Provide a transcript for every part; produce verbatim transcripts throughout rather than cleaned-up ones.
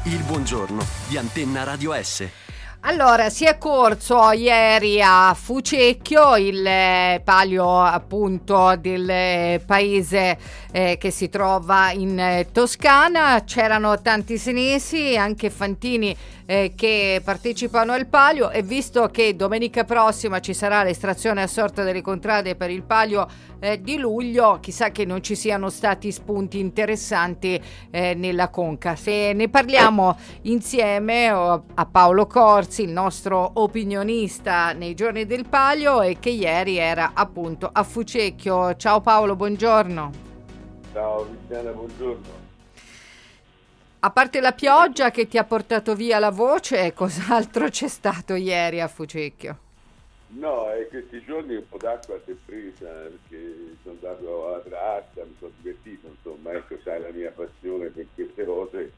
Il buongiorno di Antenna Radio S. Allora, si è corso ieri a Fucecchio, il eh, palio appunto del eh, paese eh, che si trova in eh, Toscana. C'erano tanti senesi, anche fantini eh, che partecipano al palio, e visto che domenica prossima ci sarà l'estrazione a sorte delle contrade per il palio eh, di luglio, chissà che non ci siano stati spunti interessanti eh, nella conca. Se ne parliamo insieme oh, a Paolo Corsi, il nostro opinionista nei giorni del palio, e che ieri era appunto a Fucecchio. Ciao Paolo, buongiorno. Ciao Cristiana, buongiorno. A parte la pioggia che ti ha portato via la voce, cos'altro c'è stato ieri a Fucecchio? No, è questi giorni un po' d'acqua si è presa, perché sono andato alla tratta, mi sono divertito, insomma, ecco, sai la mia passione per queste cose,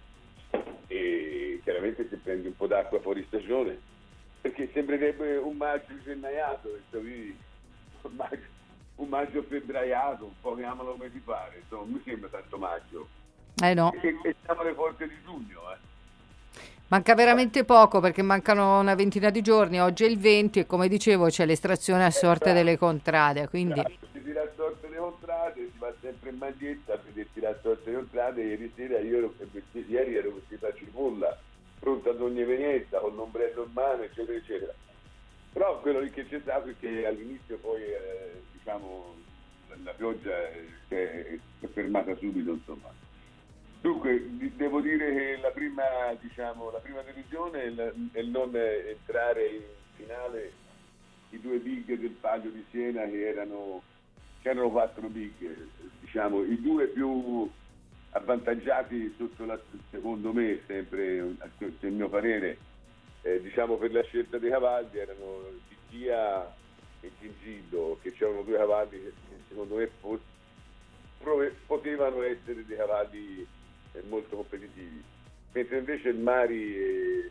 e chiaramente si prende un po' d'acqua fuori stagione, perché sembrerebbe un maggio gennaiato, un maggio, un maggio febbraiato, un po' chiamalo come ti pare, insomma, non mi sembra tanto maggio. Eh no. E, e siamo alle porte di giugno, eh. Manca veramente poco, perché mancano una ventina di giorni, oggi è il venti e come dicevo c'è l'estrazione a sorte delle contrade, quindi... Si tira a sorte delle contrade, si va sempre in maglietta a vedere tirare a sorte delle contrade. Ieri sera io ero vestito, ieri ero vestito a cipolla, pronto ad ogni evenienza, con l'ombrello in mano, eccetera, eccetera. Però quello che c'è stato è che all'inizio poi, eh, diciamo, la pioggia è, è fermata subito, insomma. Dunque, devo dire che la prima, diciamo, la prima decisione è il, è il non entrare in finale i due big del palio di Siena, che erano, c'erano quattro big, diciamo, i due più avvantaggiati sotto la, secondo me, sempre il mio parere, eh, diciamo per la scelta dei cavalli, erano Titia e Gingillo, che c'erano due cavalli che secondo me fosse, potevano essere dei cavalli molto competitivi, mentre invece il Mari e,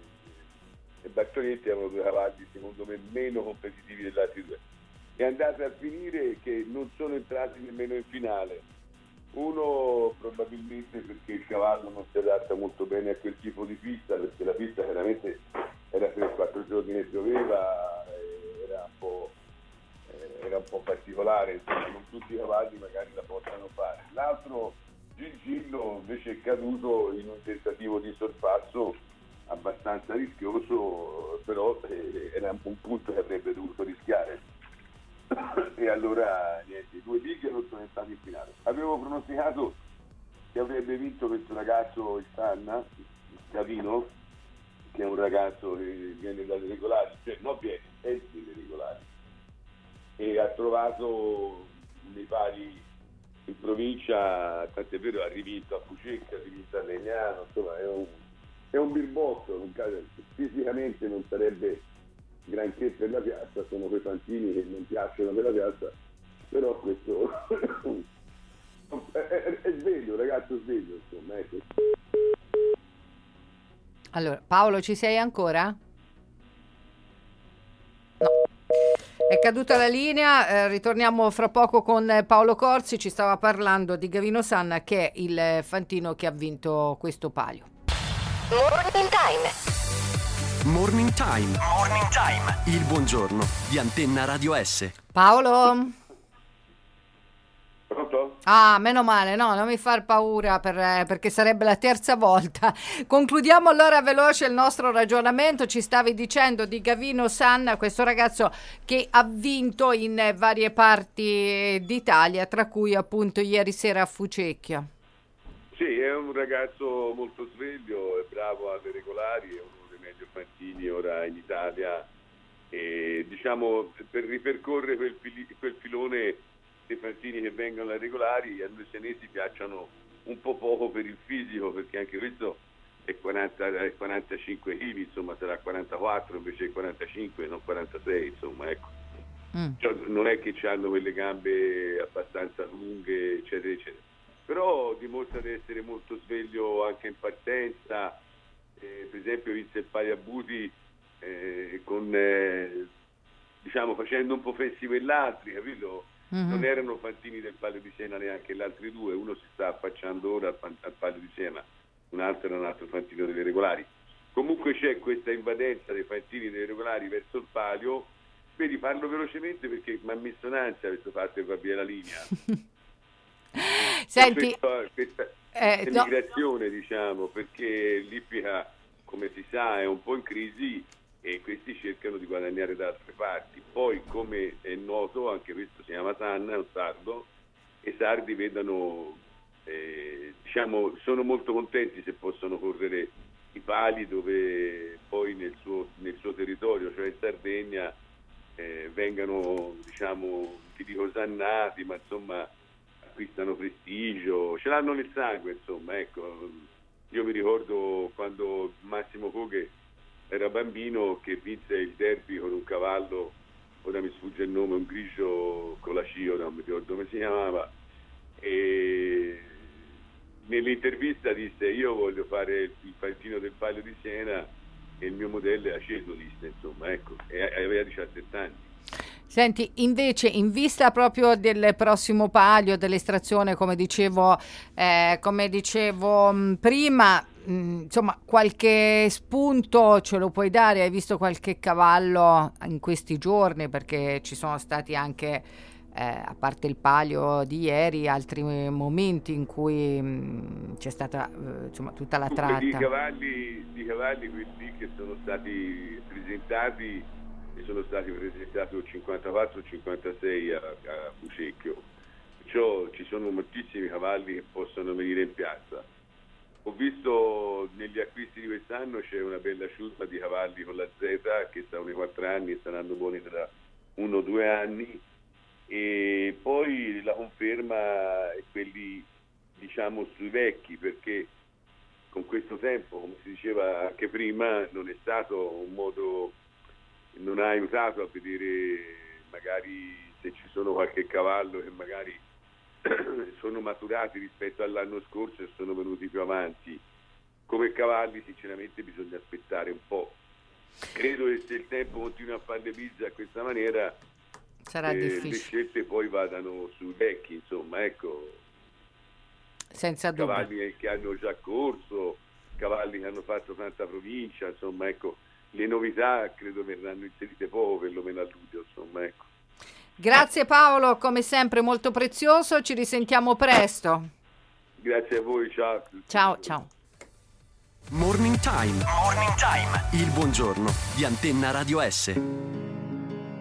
e Bastonetti erano due cavalli secondo me meno competitivi degli altri due. È andata a finire che non sono entrati nemmeno in finale, uno probabilmente perché il cavallo non si adatta molto bene a quel tipo di pista, perché la pista veramente era tre quattro giorni che pioveva, era un po', era un po' particolare, insomma, non tutti i cavalli magari la possano fare. L'altro, Gingillo, invece è caduto in un tentativo di sorpasso abbastanza rischioso, però eh, era un punto che avrebbe dovuto rischiare. E allora niente, i due big non sono entrati in finale. Avevo pronosticato che avrebbe vinto questo ragazzo, il Sanna, il Cavino, che è un ragazzo che viene dalle regolari, cioè non viene, è delle regolari, e ha trovato nei pari in provincia, tant'è vero, ha rivinto a Fucecchio, ha rivinto a Legnano, insomma è un, è un birbotto, fisicamente non sarebbe granché per la piazza, sono quei fantini che non piacciono per la piazza, però questo è, è, è sveglio, ragazzo sveglio, insomma, ecco. Allora, Paolo, ci sei ancora? No. È caduta la linea, eh, ritorniamo fra poco con Paolo Corsi, ci stava parlando di Gavino Sanna, che è il fantino che ha vinto questo palio. Morning Time. Morning Time. Morning Time. Il buongiorno di Antenna Radio S. Paolo? Pronto? Ah, meno male, no, non mi far paura per, eh, perché sarebbe la terza volta. Concludiamo allora veloce il nostro ragionamento. Ci stavi dicendo di Gavino Sanna, questo ragazzo che ha vinto in eh, varie parti d'Italia, tra cui appunto ieri sera a Fucecchio. Sì, è un ragazzo molto sveglio, è bravo alle regolari, è uno dei meglio fantini ora in Italia, e diciamo per ripercorrere quel, fili, quel filone dei fantini che vengono ai regolari, a noi senesi piacciono un po' poco per il fisico, perché anche questo è, quaranta, è quarantacinque chili, insomma sarà quarantaquattro invece di quarantacinque, non quarantasei, insomma, ecco. Mm. Cioè, non è che hanno quelle gambe abbastanza lunghe, eccetera, eccetera. Però dimostra di essere molto sveglio anche in partenza, eh, per esempio vinse il Paiabuti eh, con, eh, diciamo, facendo un po' fessi quell'altri, capito? Mm-hmm. Non erano fantini del Palio di Siena neanche gli altri due, uno si sta affacciando ora al, al Palio di Siena, un altro era un altro fantino delle regolari. Comunque c'è questa invadenza dei fantini delle regolari verso il palio. Vedi, parlo velocemente perché mi ha messo in ansia questo fatto che va via la linea. Senti, questa, questa eh, emigrazione, no. diciamo, perché l'Ippica, come si sa, è un po' in crisi e questi cercano di guadagnare da altre parti. Poi, come è noto, anche questo si chiama Sanna, è un sardo, e i sardi vedono, eh, diciamo, sono molto contenti se possono correre i pali dove poi nel suo, nel suo territorio, cioè in Sardegna, eh, vengano, diciamo, ti dico sannati, ma insomma acquistano prestigio, ce l'hanno nel sangue, insomma, ecco. Io mi ricordo quando Massimo Coghe era bambino che vinse il derby con un cavallo, ora mi sfugge il nome, un grigio con la Cio, non mi ricordo come si chiamava, e nell'intervista disse: io voglio fare il fantino del Palio di Siena e il mio modello è Aceto, disse, insomma, ecco, e aveva diciassette anni. Senti, invece, in vista proprio del prossimo palio, dell'estrazione, come dicevo, eh, come dicevo mh, prima, mh, insomma, qualche spunto ce lo puoi dare? Hai visto qualche cavallo in questi giorni? Perché ci sono stati anche, eh, a parte il palio di ieri, altri momenti in cui mh, c'è stata eh, insomma tutta la tratta. Di cavalli, di cavalli quelli che sono stati presentati sono stati presentati il cinquantaquattro cinquantasei a, a Fucecchio, perciò ci sono moltissimi cavalli che possono venire in piazza. Ho visto negli acquisti di quest'anno c'è una bella ciurma di cavalli con la Z che stanno nei quattro anni e saranno buoni tra uno o due anni, e poi la conferma è quelli, diciamo, sui vecchi, perché con questo tempo, come si diceva anche prima, non è stato un modo, non ha aiutato a vedere magari se ci sono qualche cavallo che magari sono maturati rispetto all'anno scorso e sono venuti più avanti. Come cavalli sinceramente bisogna aspettare un po'. Credo che se il tempo continua a fare le bizze a questa maniera sarà eh, difficile. Le scelte poi vadano sui vecchi, insomma, ecco. Senza dubbio. Cavalli che hanno già corso, cavalli che hanno fatto tanta provincia, insomma, ecco. Le novità credo verranno inserite poco, perlomeno a luglio, insomma, ecco. Grazie Paolo, come sempre molto prezioso, ci risentiamo presto. Grazie a voi, ciao. Ciao, ciao. Morning Time. Morning Time. Il buongiorno di Antenna Radio S.